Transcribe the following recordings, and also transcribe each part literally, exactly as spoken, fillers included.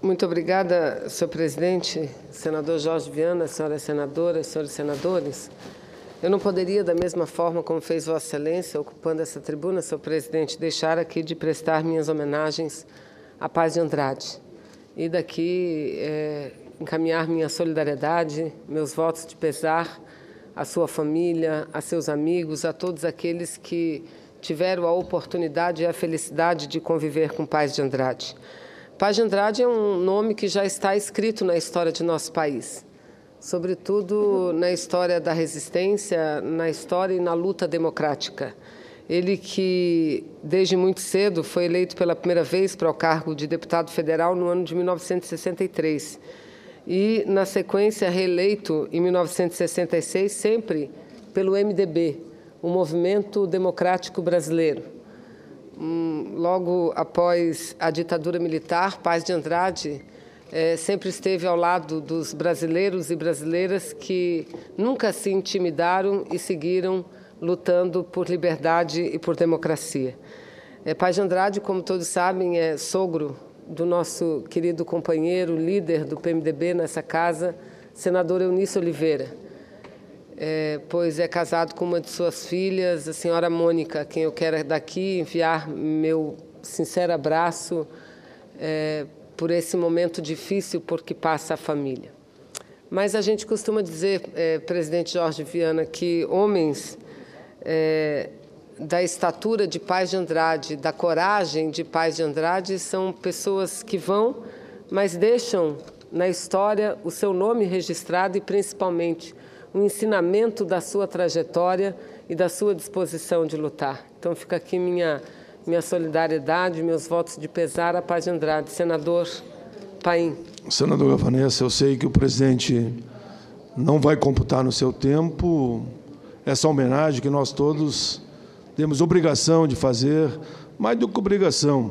Muito obrigada, senhor presidente, senador Jorge Viana, senhoras senadoras, senhores senadores. Eu não poderia, da mesma forma como fez Vossa Excelência, ocupando essa tribuna, senhor presidente, deixar aqui de prestar minhas homenagens à Paz de Andrade. E daqui é, encaminhar minha solidariedade, meus votos de pesar à sua família, a seus amigos, a todos aqueles que tiveram a oportunidade e a felicidade de conviver com Paz de Andrade. Paz de Andrade é um nome que já está escrito na história de nosso país, sobretudo na história da resistência, na história e na luta democrática. Ele que, desde muito cedo, foi eleito pela primeira vez para o cargo de deputado federal no ano de mil novecentos e sessenta e três e, na sequência, reeleito em mil novecentos e sessenta e seis, sempre pelo M D B, o Movimento Democrático Brasileiro. Logo após a ditadura militar, Paz de Andrade é, sempre esteve ao lado dos brasileiros e brasileiras que nunca se intimidaram e seguiram lutando por liberdade e por democracia. É, Paz de Andrade, como todos sabem, é sogro do nosso querido companheiro, líder do P M D B nessa casa, senador Eunício Oliveira. É, pois é casado com uma de suas filhas, a senhora Mônica, a quem eu quero daqui enviar meu sincero abraço é, por esse momento difícil por que passa a família. Mas a gente costuma dizer, é, presidente Jorge Viana, que homens é, da estatura de Paz de Andrade, da coragem de Paz de Andrade, são pessoas que vão, mas deixam na história o seu nome registrado e, principalmente, o ensinamento da sua trajetória e da sua disposição de lutar. Então, fica aqui minha, minha solidariedade, meus votos de pesar à Paz de Andrade. Senador Paim. Senadora Vanessa, eu sei que o presidente não vai computar no seu tempo essa homenagem que nós todos temos obrigação de fazer, mais do que obrigação,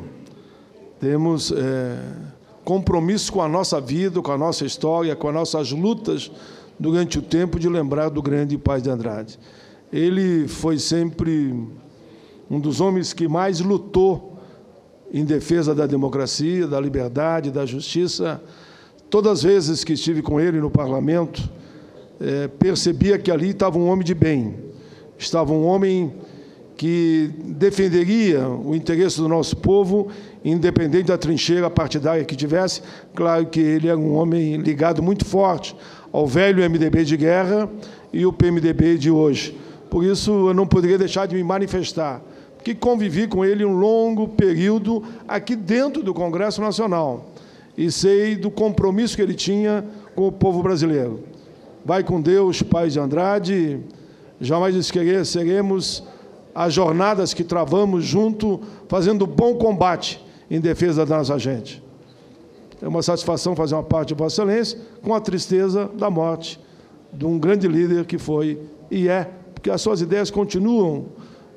temos é, compromisso com a nossa vida, com a nossa história, com as nossas lutas durante o tempo de lembrar do grande Paz de Andrade. Ele foi sempre um dos homens que mais lutou em defesa da democracia, da liberdade, da justiça. Todas as vezes que estive com ele no parlamento, é, percebia que ali estava um homem de bem, estava um homem que defenderia o interesse do nosso povo, independente da trincheira partidária que tivesse. Claro que ele era um homem ligado muito forte ao velho M D B de guerra e o P M D B de hoje. Por isso, eu não poderia deixar de me manifestar, porque convivi com ele um longo período aqui dentro do Congresso Nacional e sei do compromisso que ele tinha com o povo brasileiro. Vai com Deus, Paz de Andrade, jamais esqueceremos as jornadas que travamos junto, fazendo bom combate em defesa da nossa gente. É uma satisfação fazer uma parte de Vossa Excelência com a tristeza da morte de um grande líder que foi e é, porque as suas ideias continuam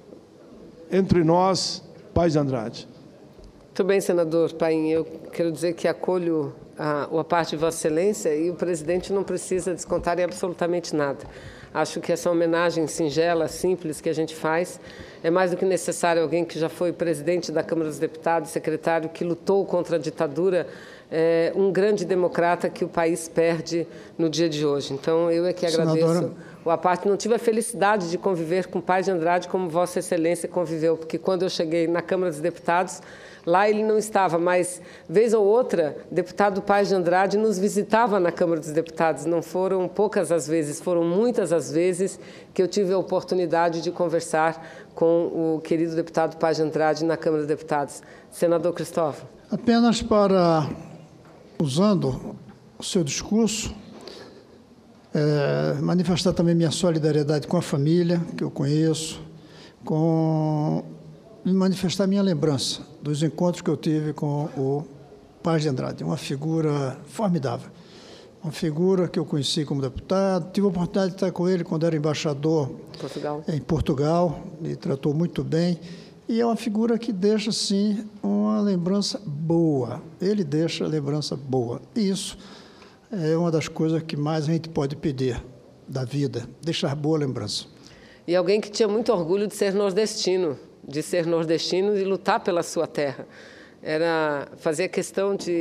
entre nós, Paz de Andrade. Muito bem, senador Paim. Eu quero dizer que acolho a, a parte de Vossa Excelência e o presidente não precisa descontar em absolutamente nada. Acho que essa homenagem singela, simples, que a gente faz, é mais do que necessário. Alguém que já foi presidente da Câmara dos Deputados, secretário, que lutou contra a ditadura, é um grande democrata que o país perde no dia de hoje. Então, eu é que agradeço. Senadora... A parte não tive a felicidade de conviver com Paz de Andrade como Vossa Excelência conviveu, porque quando eu cheguei na Câmara dos Deputados, lá ele não estava, mas, vez ou outra, deputado Paz de Andrade nos visitava na Câmara dos Deputados. Não foram poucas as vezes, foram muitas as vezes que eu tive a oportunidade de conversar com o querido deputado Paz de Andrade na Câmara dos Deputados. Senador Cristóvão. Apenas para, usando o seu discurso, é, manifestar também minha solidariedade com a família, que eu conheço, com... e manifestar minha lembrança dos encontros que eu tive com o Paz de Andrade, uma figura formidável, uma figura que eu conheci como deputado, tive a oportunidade de estar com ele quando era embaixador Portugal. em Portugal, me tratou muito bem, e é uma figura que deixa, sim, uma lembrança boa, ele deixa lembrança boa, e isso é uma das coisas que mais a gente pode pedir da vida, deixar boa lembrança. E alguém que tinha muito orgulho de ser nordestino, de ser nordestino e lutar pela sua terra. Era fazer questão de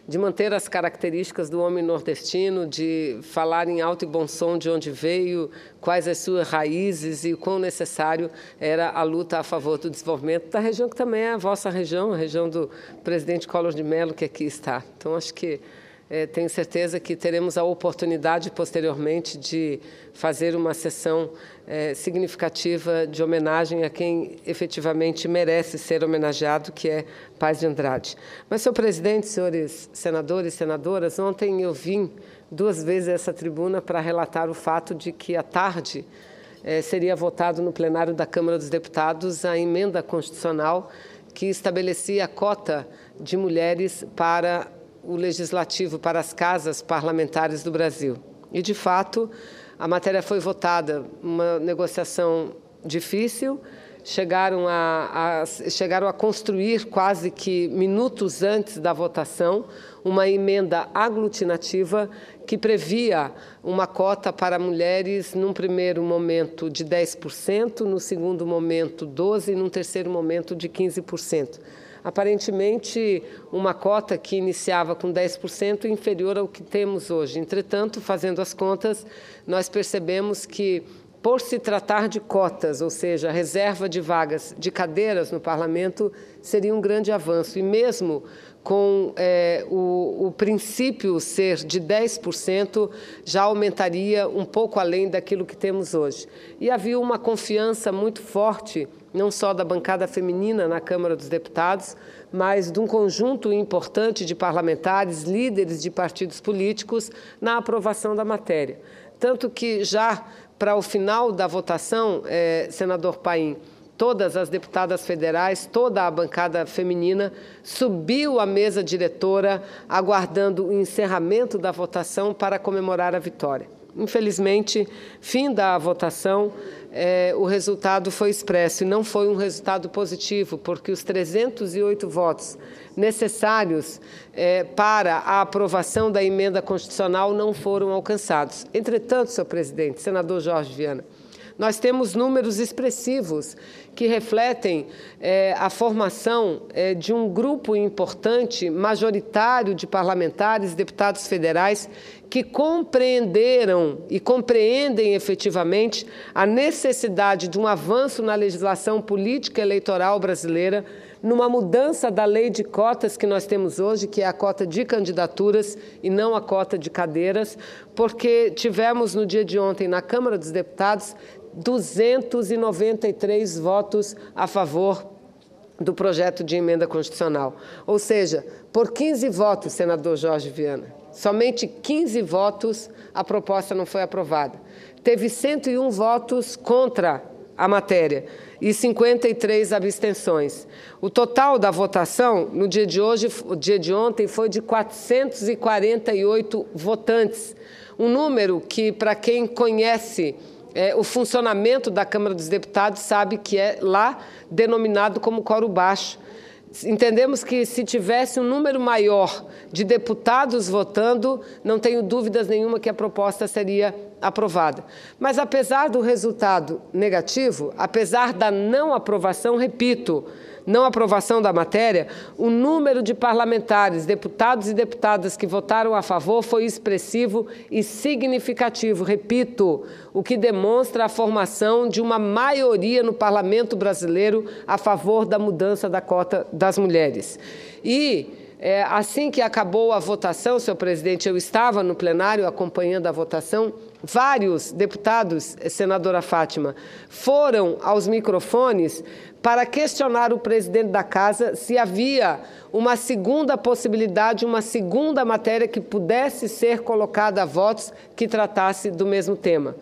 de manter as características do homem nordestino, de falar em alto e bom som de onde veio, quais as suas raízes e o quão necessário era a luta a favor do desenvolvimento da região, que também é a vossa região, a região do presidente Collor de Mello, que aqui está. Então, acho que É, tenho certeza que teremos a oportunidade, posteriormente, de fazer uma sessão é, significativa de homenagem a quem efetivamente merece ser homenageado, que é Paz de Andrade. Mas, senhor presidente, senhores senadores e senadoras, ontem eu vim duas vezes a essa tribuna para relatar o fato de que, à tarde, é, seria votado no plenário da Câmara dos Deputados a emenda constitucional que estabelecia a cota de mulheres para o Legislativo, para as casas parlamentares do Brasil. E, de fato, a matéria foi votada, uma negociação difícil, chegaram a, a, chegaram a construir, quase que minutos antes da votação, uma emenda aglutinativa que previa uma cota para mulheres, num primeiro momento, de dez por cento, no segundo momento, doze por cento, e num terceiro momento, de quinze por cento. Aparentemente, uma cota que iniciava com dez por cento inferior ao que temos hoje. Entretanto, fazendo as contas, nós percebemos que, por se tratar de cotas, ou seja, reserva de vagas de cadeiras no parlamento, seria um grande avanço. E mesmo com é, o, o princípio ser de dez por cento, já aumentaria um pouco além daquilo que temos hoje. E havia uma confiança muito forte, não só da bancada feminina na Câmara dos Deputados, mas de um conjunto importante de parlamentares, líderes de partidos políticos, na aprovação da matéria. Tanto que, já para o final da votação, eh, senador Paim, todas as deputadas federais, toda a bancada feminina, subiu à mesa diretora, aguardando o encerramento da votação para comemorar a vitória. Infelizmente, fim da votação, eh, o resultado foi expresso, e não foi um resultado positivo, porque os trezentos e oito votos necessários eh, para a aprovação da emenda constitucional não foram alcançados. Entretanto, senhor presidente, senador Jorge Viana, nós temos números expressivos que refletem eh, a formação eh, de um grupo importante, majoritário de parlamentares, deputados federais, que compreenderam e compreendem efetivamente a necessidade de um avanço na legislação política eleitoral brasileira, numa mudança da lei de cotas que nós temos hoje, que é a cota de candidaturas e não a cota de cadeiras, porque tivemos no dia de ontem, na Câmara dos Deputados, duzentos e noventa e três votos a favor do projeto de emenda constitucional. Ou seja, por quinze votos, senador Jorge Viana, somente quinze votos, a proposta não foi aprovada. Teve cento e um votos contra a matéria e cinquenta e três abstenções. O total da votação, no dia de hoje, o dia de ontem, foi de quatrocentos e quarenta e oito votantes. Um número que, para quem conhece É, o funcionamento da Câmara dos Deputados, sabe que é lá denominado como quórum baixo. Entendemos que, se tivesse um número maior de deputados votando, não tenho dúvidas nenhuma que a proposta seria aprovada. Mas, apesar do resultado negativo, apesar da não aprovação, repito, não aprovação da matéria, o número de parlamentares, deputados e deputadas que votaram a favor foi expressivo e significativo, repito, o que demonstra a formação de uma maioria no parlamento brasileiro a favor da mudança da cota das mulheres. E, é, assim que acabou a votação, senhor presidente, eu estava no plenário acompanhando a votação, vários deputados, senadora Fátima, foram aos microfones para questionar o presidente da Casa se havia uma segunda possibilidade, uma segunda matéria que pudesse ser colocada a votos que tratasse do mesmo tema.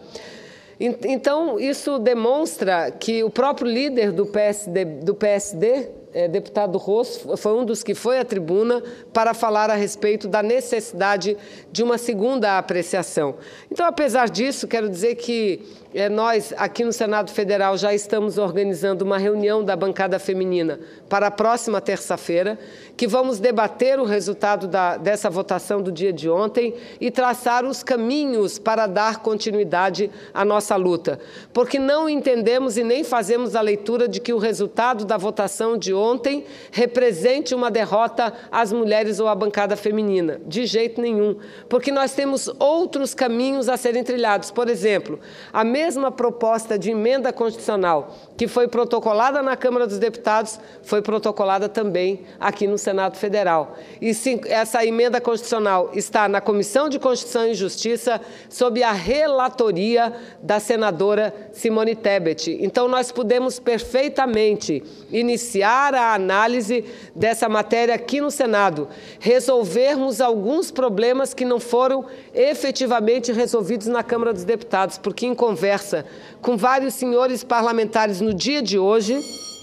Então, isso demonstra que o próprio líder do P S D, do P S D é, deputado Rosso, foi um dos que foi à tribuna para falar a respeito da necessidade de uma segunda apreciação. Então, apesar disso, quero dizer que É, nós, aqui no Senado Federal, já estamos organizando uma reunião da bancada feminina para a próxima terça-feira, que vamos debater o resultado da, dessa votação do dia de ontem e traçar os caminhos para dar continuidade à nossa luta. Porque não entendemos e nem fazemos a leitura de que o resultado da votação de ontem represente uma derrota às mulheres ou à bancada feminina. De jeito nenhum. Porque nós temos outros caminhos a serem trilhados. Por exemplo, a mesma proposta de emenda constitucional que foi protocolada na Câmara dos Deputados foi protocolada também aqui no Senado Federal. E sim, essa emenda constitucional está na Comissão de Constituição e Justiça sob a relatoria da senadora Simone Tebet. Então, nós podemos perfeitamente iniciar a análise dessa matéria aqui no Senado, resolvermos alguns problemas que não foram efetivamente resolvidos na Câmara dos Deputados, porque em conversa com vários senhores parlamentares no dia de hoje,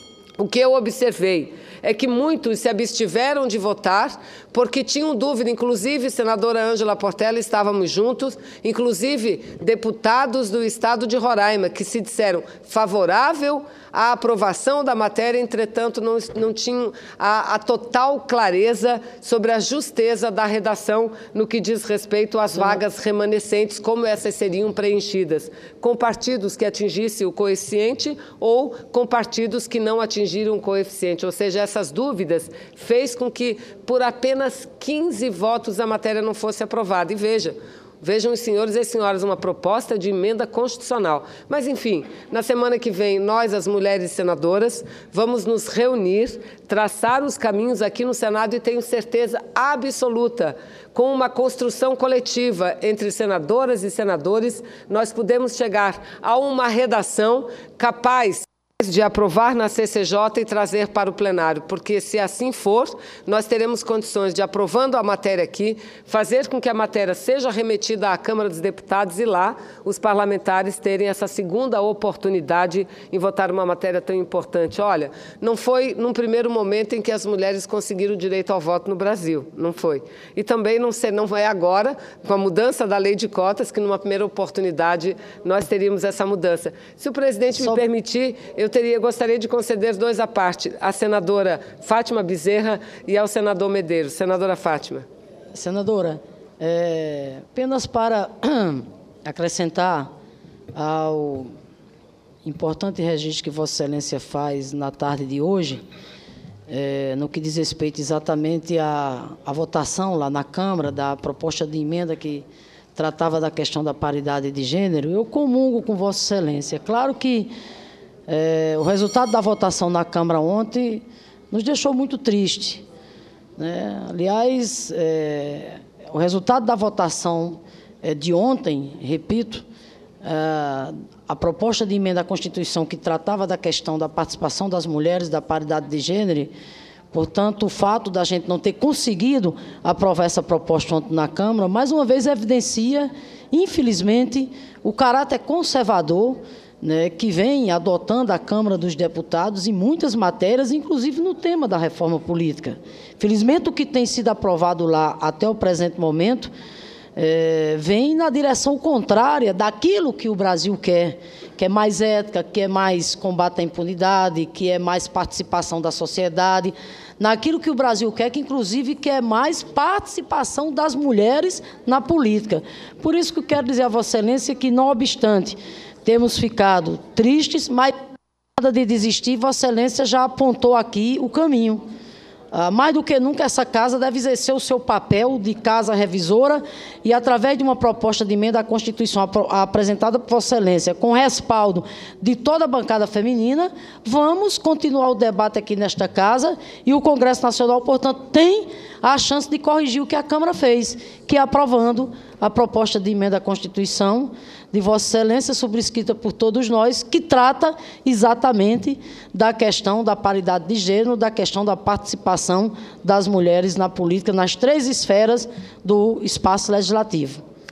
o que eu observei é que muitos se abstiveram de votar porque tinham dúvida, inclusive, senadora Ângela Portela, estávamos juntos, inclusive deputados do estado de Roraima, que se disseram favorável à aprovação da matéria, entretanto, não, não tinham a, a total clareza sobre a justeza da redação no que diz respeito às vagas remanescentes, como essas seriam preenchidas, com partidos que atingissem o coeficiente ou com partidos que não atingiram o coeficiente, ou seja, essas dúvidas fez com que, por apenas quinze votos, a matéria não fosse aprovada. E veja, vejam os senhores e as senhoras, uma proposta de emenda constitucional. Mas, enfim, na semana que vem, nós, as mulheres senadoras, vamos nos reunir, traçar os caminhos aqui no Senado e tenho certeza absoluta, com uma construção coletiva entre senadoras e senadores, nós podemos chegar a uma redação capaz de aprovar na C C J e trazer para o plenário, porque se assim for, nós teremos condições de, aprovando a matéria aqui, fazer com que a matéria seja remetida à Câmara dos Deputados e lá os parlamentares terem essa segunda oportunidade em votar uma matéria tão importante. Olha, não foi num primeiro momento em que as mulheres conseguiram o direito ao voto no Brasil, não foi. E também não, ser, não é agora, com a mudança da lei de cotas, que numa primeira oportunidade nós teríamos essa mudança. Se o presidente Só... me permitir, eu Teria, gostaria de conceder dois à parte, à senadora Fátima Bezerra e ao senador Medeiros. Senadora Fátima. Senadora, é, apenas para acrescentar ao importante registro que Vossa Excelência faz na tarde de hoje, é, no que diz respeito exatamente à, à votação lá na Câmara da proposta de emenda que tratava da questão da paridade de gênero, eu comungo com Vossa Excelência. Claro que É, o resultado da votação na Câmara ontem nos deixou muito triste, né? Aliás, é, o resultado da votação é, de ontem, repito, é, a proposta de emenda à Constituição que tratava da questão da participação das mulheres, da paridade de gênero, portanto, o fato da gente não ter conseguido aprovar essa proposta ontem na Câmara, mais uma vez evidencia, infelizmente, o caráter conservador, né, que vem adotando a Câmara dos Deputados em muitas matérias, inclusive no tema da reforma política. Felizmente, o que tem sido aprovado lá até o presente momento é, vem na direção contrária daquilo que o Brasil quer, que é mais ética, que é mais combate à impunidade, que é mais participação da sociedade, naquilo que o Brasil quer, que inclusive quer mais participação das mulheres na política. Por isso que eu quero dizer a Vossa Excelência que, não obstante temos ficado tristes, mas nada de desistir, Vossa Excelência já apontou aqui o caminho. Ah, mais do que nunca, essa casa deve exercer o seu papel de casa revisora e, através de uma proposta de emenda à Constituição ap apresentada por Vossa Excelência, com respaldo de toda a bancada feminina, vamos continuar o debate aqui nesta casa e o Congresso Nacional, portanto, tem a chance de corrigir o que a Câmara fez, que é aprovando a proposta de emenda à Constituição de Vossa Excelência, subscrita por todos nós, que trata exatamente da questão da paridade de gênero, da questão da participação das mulheres na política, nas três esferas do espaço legislativo.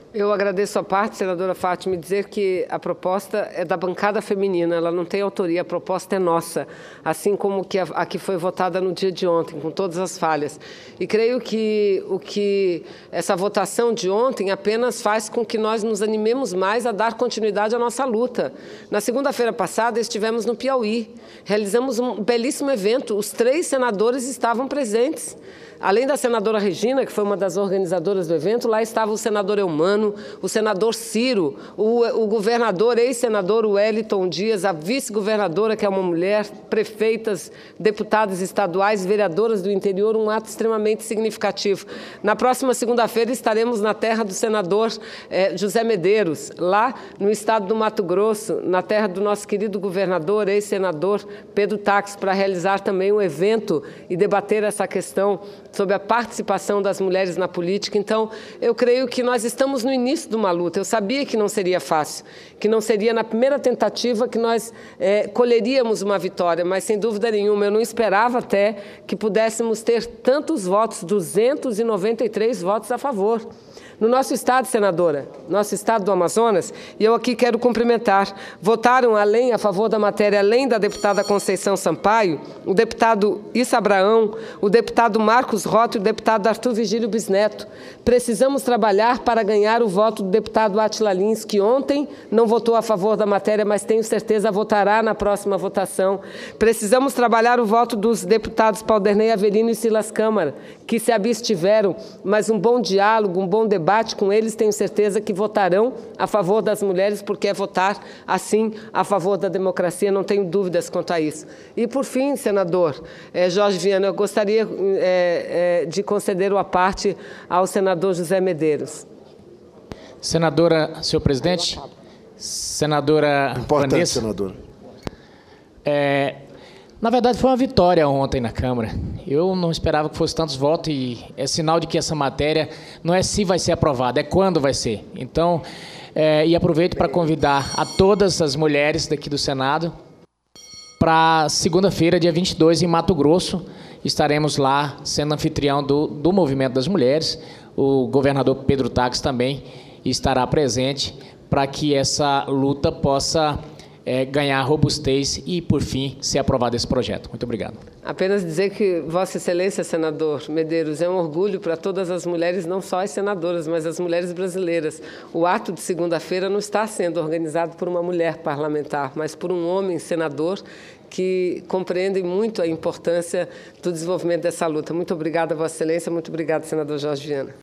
Eu agradeço a parte, senadora Fátima, dizer que a proposta é da bancada feminina, ela não tem autoria, a proposta é nossa, assim como que a, a que foi votada no dia de ontem, com todas as falhas. E creio que o que essa votação de ontem apenas faz com que nós nos animemos mais a dar continuidade à nossa luta. Na segunda-feira passada estivemos no Piauí, realizamos um belíssimo evento, os três senadores estavam presentes. Além da senadora Regina, que foi uma das organizadoras do evento, lá estava o senador Eumano, o senador Ciro, o, o governador, ex-senador Wellington Dias, a vice-governadora, que é uma mulher, prefeitas, deputadas estaduais, vereadoras do interior, um ato extremamente significativo. Na próxima segunda-feira estaremos na terra do senador eh, José Medeiros, lá no estado do Mato Grosso, na terra do nosso querido governador, ex-senador Pedro Táxi, para realizar também um evento e debater essa questão sobre a participação das mulheres na política. Então, eu creio que nós estamos no início de uma luta. Eu sabia que não seria fácil, que não seria na primeira tentativa que nós é, colheríamos uma vitória, mas, sem dúvida nenhuma, eu não esperava até que pudéssemos ter tantos votos, duzentos e noventa e três votos a favor. No nosso estado, senadora, nosso estado do Amazonas, e eu aqui quero cumprimentar, votaram além, a favor da matéria, além da deputada Conceição Sampaio, o deputado Issa Abraão, o deputado Marcos Rota e o deputado Arthur Vigílio Bisneto. Precisamos trabalhar para ganhar o voto do deputado Átila Lins, que ontem não votou a favor da matéria, mas tenho certeza votará na próxima votação. Precisamos trabalhar o voto dos deputados Paulderney Avelino e Silas Câmara, que se abstiveram, mas um bom diálogo, um bom debate com eles, tenho certeza que votarão a favor das mulheres, porque é votar, assim, a favor da democracia, não tenho dúvidas quanto a isso. E, por fim, senador eh, Jorge Viana, eu gostaria eh, eh, de conceder uma parte ao senador José Medeiros. Senadora, senhor presidente, senadora Importante, Vanessa, senadora. É, na verdade, foi uma vitória ontem na Câmara. Eu não esperava que fosse tantos votos e é sinal de que essa matéria não é se vai ser aprovada, é quando vai ser. Então, é, e aproveito para convidar a todas as mulheres daqui do Senado para segunda-feira, dia vinte e dois, em Mato Grosso. Estaremos lá sendo anfitrião do, do Movimento das Mulheres. O governador Pedro Táxi também estará presente para que essa luta possa É, ganhar robustez e, por fim, ser aprovado esse projeto. Muito obrigado. Apenas dizer que Vossa Excelência, senador Medeiros, é um orgulho para todas as mulheres, não só as senadoras, mas as mulheres brasileiras. O ato de segunda-feira não está sendo organizado por uma mulher parlamentar, mas por um homem senador que compreende muito a importância do desenvolvimento dessa luta. Muito obrigada, Vossa Excelência. Muito obrigada, senador Jorge Viana.